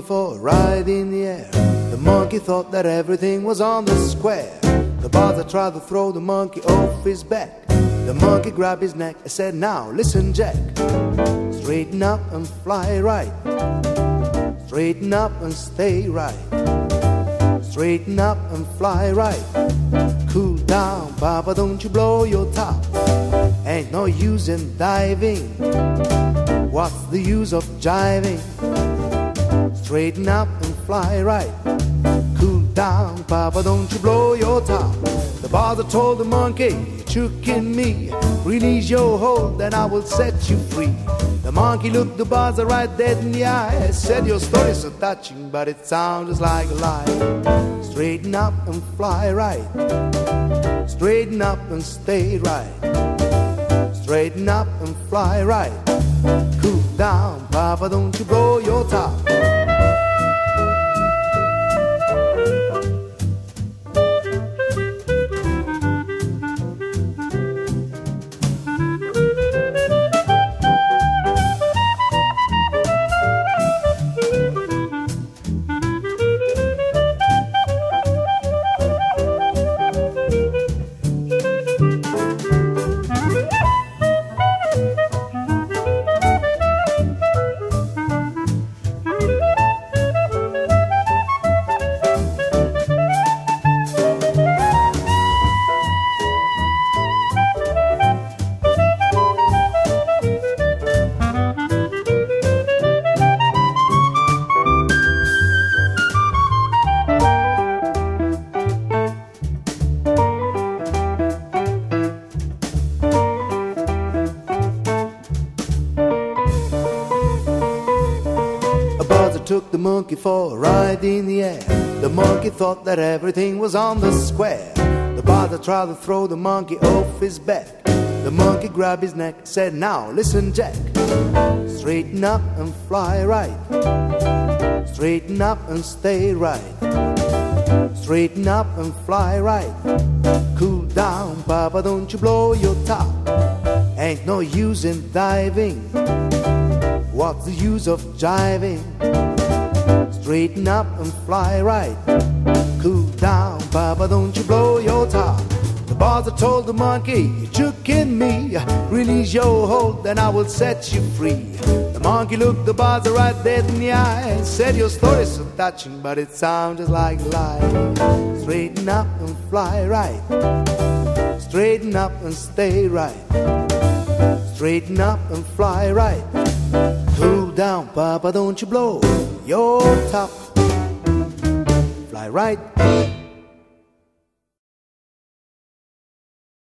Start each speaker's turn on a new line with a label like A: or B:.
A: for a ride in the air. The monkey thought that everything was on the square. The buzzer tried to throw the monkey off his back. The monkey grabbed his neck and said, now listen, Jack. Straighten up and fly right. Straighten up and stay right. Straighten up and fly right. Cool down, Papa, don't you blow your top. Ain't no use in diving. What's the use of jiving? Straighten up and fly right. Cool down, Papa, don't you blow your top. The buzzer told the monkey, you tricking me. Release your hold, then I will set you free. The monkey looked the buzzer right dead in the eye. Said, your story's so touching, but it sounds just like a lie. Straighten up and fly right. Straighten up and stay right. Straighten up and fly right. Cool down, Papa, don't you blow your top. Took the monkey for a ride in the air. The monkey thought that everything was on the square. The buzzer tried to throw the monkey off his back. The monkey grabbed his neck, said, now listen, Jack. Straighten up and fly right. Straighten up and stay right. Straighten up and fly right. Cool down, Papa, don't you blow your top. Ain't no use in diving. What's the use of jiving? Straighten up and fly right. Cool down, Papa, don't you blow your top. The buzzer told the monkey, you tricking me. Release your hold, then I will set you free. The monkey looked the buzzer right dead in the eye and said, your story's so touching, but it sounds just like a lie. Straighten up and fly right. Straighten up and stay right. Straighten up and fly right. Cool down, Papa, don't you blow your top. Fly right.